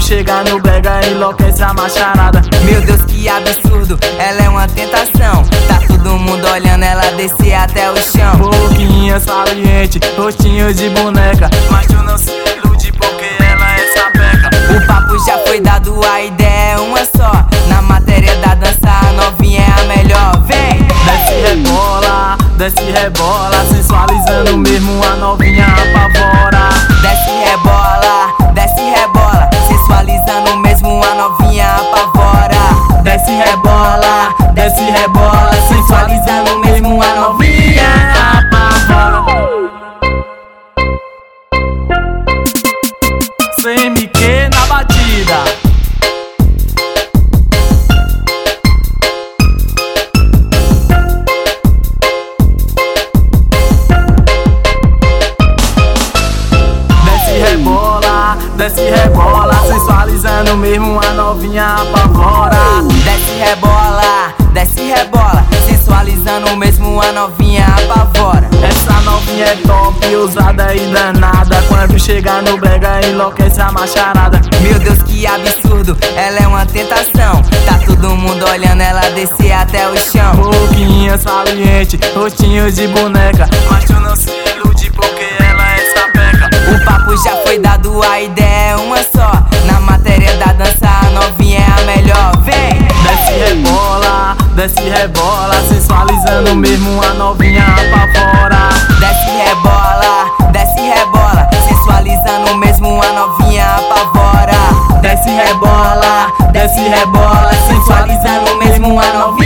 chega no brega, enlouquece a macharada. Meu Deus, que absurdo, ela é uma tentação. Tá todo mundo olhando ela descer até o chão. Boquinha saliente, rostinho de boneca, mas tu não se ilude porque ela é sapeca. O papo já foi dado, a ideia é uma só. Na matéria da dança, a novinha é a melhor. Vem! Desce rebola, sensualizando mesmo, a novinha apavora. Desce rebola, sensualizando mesmo, a novinha apavora. Desce rebola, sensualizando mesmo, a novinha apavora. CMQ na batida. Desce rebola, sensualizando mesmo, a novinha apavora. Desce rebola, sensualizando mesmo, a novinha apavora. Essa novinha é top, ousada e danada. Quando chega no brega, enlouquece a macharada. Meu Deus, que absurdo, ela é uma tentação. Tá todo mundo olhando ela descer até o chão. Boquinha saliente, rostinho de boneca, mas tu não se ilude porque ela é sapeca. O papo já foi dado, a ideia é uma só. Na matéria da dança, a novinha é a melhor. Vem! Desce rebola, sensualizando mesmo, a novinha apavora. Desce rebola, sensualizando mesmo, a novinha apavora. Desce rebola, sensualizando mesmo, a novinha